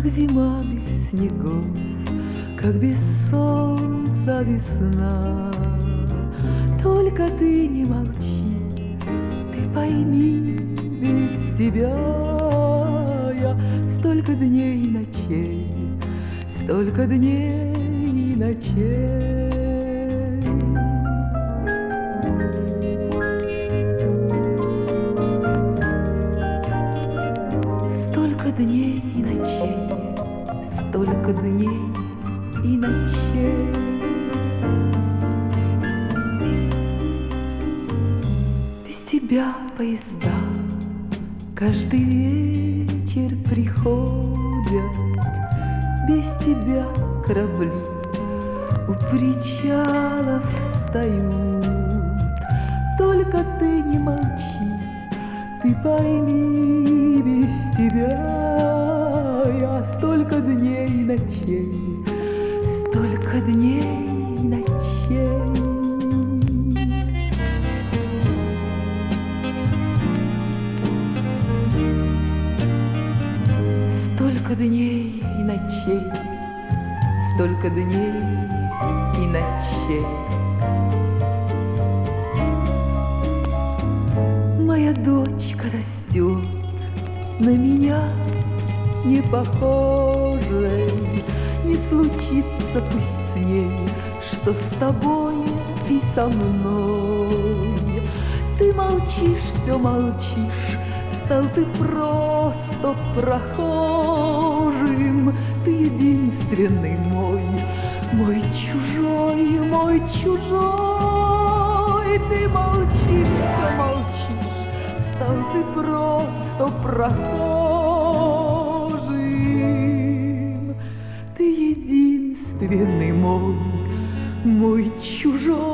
зима без снегов, как без солнца весна. Только ты не молчи, ты пойми, без тебя я столько дней и ночей, столько дней и ночей. Столько дней и ночей, столько дней и ночей. Без тебя поезда каждый вечер приходят, без тебя корабли у причалов встают. Только ты не молчи, ты пойми, без тебя я столько дней и ночей, столько дней и ночей. Столько дней и ночей, столько дней и ночей. Моя дочка растет, на меня не похожей. Не случится пусть с ней, что с тобой и со мной. Ты молчишь, все молчишь, стал ты просто прохожим. Ты единственный мой, мой чужой, мой чужой. Ты молчишь, все молчишь, стал ты просто прохожим. Ты единственный мой, мой чужой.